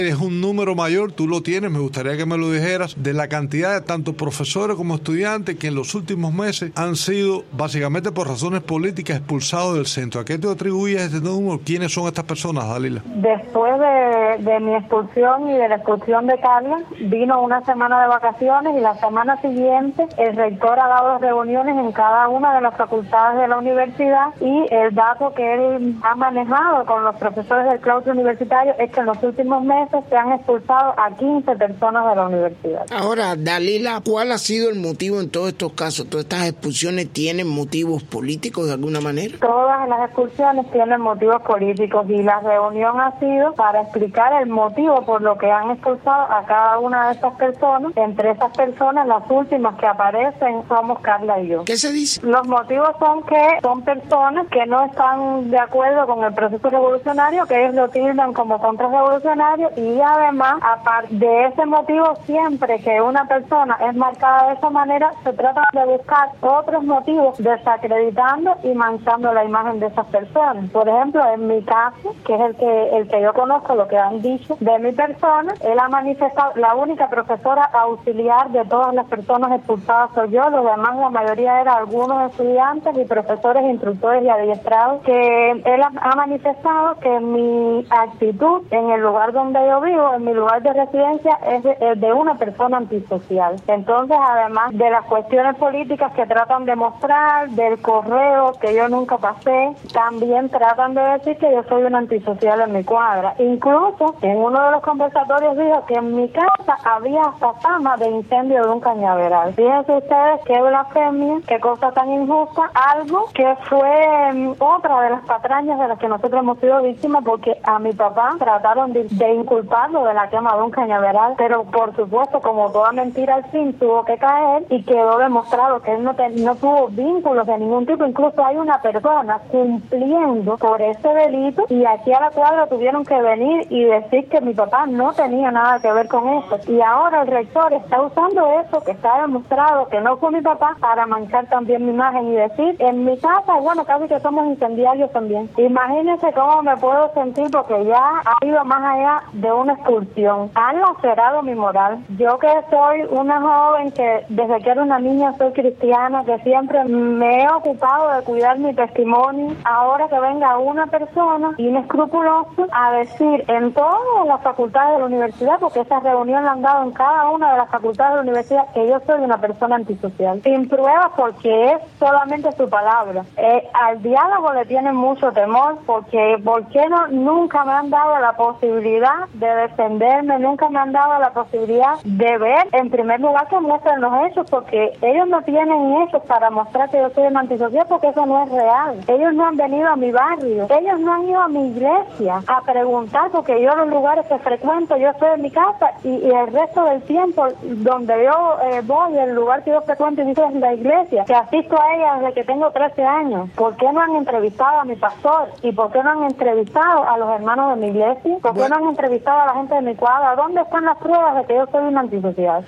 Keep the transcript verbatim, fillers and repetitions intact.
Es un número mayor, tú lo tienes, me gustaría que me lo dijeras, de la cantidad de tanto profesores como estudiantes que en los últimos meses han sido, básicamente por razones políticas, expulsados del centro. ¿A qué te atribuyes este número? ¿Quiénes son estas personas, Dalila? Después de, de mi expulsión y de la expulsión de Carla, vino una semana de vacaciones y la semana siguiente el rector ha dado reuniones en cada una de las facultades de la universidad, y el dato que él ha manejado con los profesores del claustro universitario es que en los últimos meses se han expulsado a quince personas de la universidad. Ahora, Dalila, ¿cuál ha sido el motivo en todos estos casos? ¿Todas estas expulsiones tienen motivos políticos de alguna manera? Todas las expulsiones tienen motivos políticos, y la reunión ha sido para explicar el motivo por lo que han expulsado a cada una de esas personas. Entre esas personas, las últimas que aparecen somos Carla y yo. ¿Qué se dice? Los motivos son que son personas que no están de acuerdo con el proceso revolucionario, que ellos lo tildan como contrarrevolucionario. Y además, aparte de ese motivo, siempre que una persona es marcada de esa manera, se trata de buscar otros motivos desacreditando y manchando la imagen de esas personas. Por ejemplo, en mi caso, que es el que el que yo conozco, lo que han dicho de mi persona, él ha manifestado, la única profesora auxiliar de todas las personas expulsadas soy yo, los demás, la mayoría eran algunos estudiantes y profesores, instructores y adiestrados, que él ha, ha manifestado que mi actitud en el lugar donde yo vivo, en mi lugar de residencia, es de, es de una persona antisocial. Entonces, además de las cuestiones políticas que tratan de mostrar, del correo que yo nunca pasé, también tratan de decir que yo soy una antisocial en mi cuadra. Incluso, en uno de los conversatorios dijo que en mi casa había hasta fama de incendio de un cañaveral. Fíjense ustedes qué blasfemia, qué cosa tan injusta, algo que fue um, otra de las patrañas de las que nosotros hemos sido víctimas, porque a mi papá trataron de, de inculparlo de la quema de un cañaveral, pero por supuesto, como toda mentira al fin, tuvo que caer y quedó demostrado que él no, te, no tuvo vínculos de ningún tipo. Incluso hay una persona cumpliendo por ese delito, y aquí a la cuadra tuvieron que venir y decir que mi papá no tenía nada que ver con eso. Y ahora el rector está usando eso, que está demostrado que no fue mi papá, para manchar también mi imagen y decir, en mi casa, bueno, casi que somos incendiarios también. Imagínense cómo me puedo sentir, porque ya ha ido más allá de una expulsión. Han lacerado mi moral. Yo que soy una joven que desde que era una niña soy cristiana, que siempre me he ocupado de cuidar mi testimonio, ahora que venga una persona inescrupulosa a decir en todas las facultades de la universidad, porque esa reunión la han dado en cada una de las facultades de la universidad, que yo soy una persona antisocial, sin pruebas, porque es solamente su palabra. Eh, al diálogo le tienen mucho temor, porque ¿por qué no? Nunca me han dado la posibilidad de defenderme, nunca me han dado la posibilidad de ver, en primer lugar, que muestren los hechos, porque ellos no tienen hechos para mostrar que yo soy una antisocial, porque eso no es real. Ellos no han venido a mi barrio, ellos no han ido a mi iglesia a preguntar, porque yo los lugares que frecuento, yo estoy en mi casa, y, y el resto del tiempo donde yo eh, voy, el lugar que yo frecuento y es la iglesia, que asisto a ella desde que tengo trece años. ¿Por qué no han entrevistado a mi pastor? ¿Y por qué no han entrevistado a los hermanos de mi iglesia? ¿Por qué no han entrevistado a la gente de mi cuadra? ¿Dónde están las pruebas de que yo soy una antisocial?